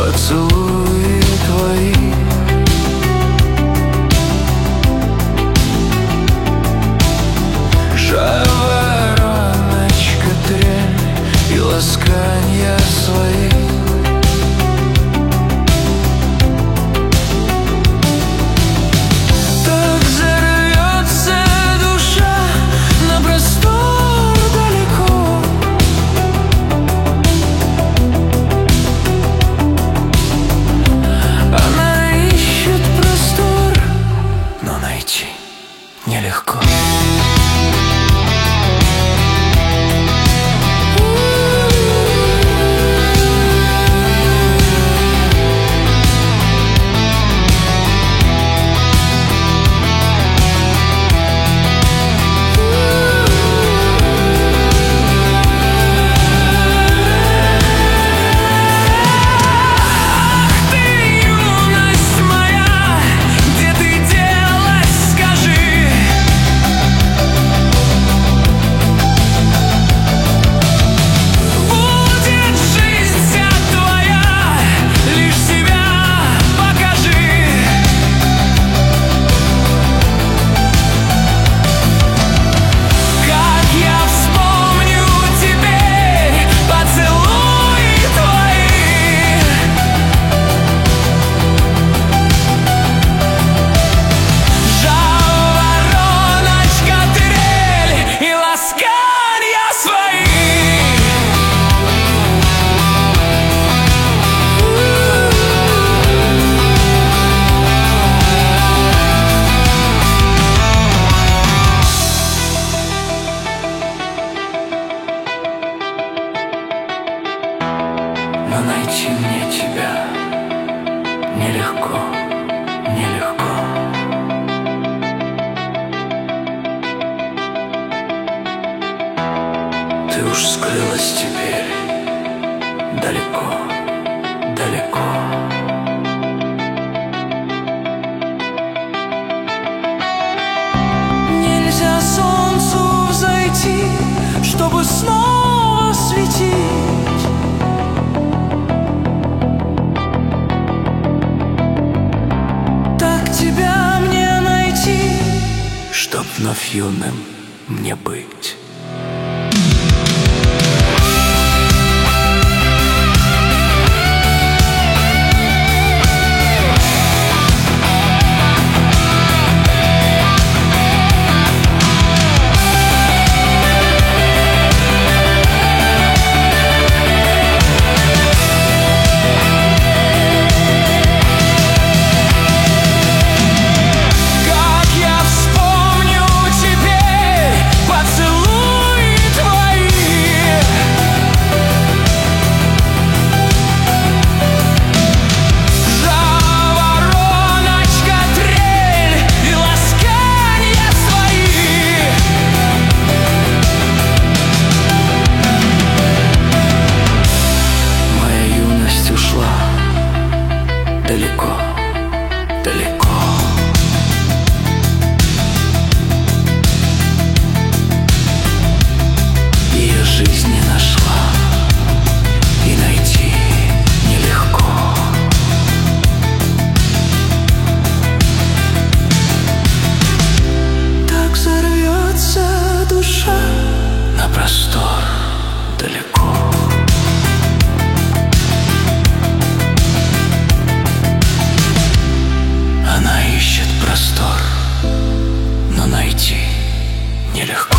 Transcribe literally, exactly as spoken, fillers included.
поцелуи твои. Жавороночка, трель и ласканья свои. Так взорвется душа на простор далеко. Она ищет простор, но найти нелегко. Но найти мне тебя нелегко, нелегко. Ты уж скрылась теперь далеко, далеко. Нельзя солнцу взойти, чтобы снова светить. Чтоб вновь юным мне быть. Далеко, далеко. Ее жизнь не нашла, и найти нелегко. Так взорвется душа на простор далеко. Простор, но найти нелегко.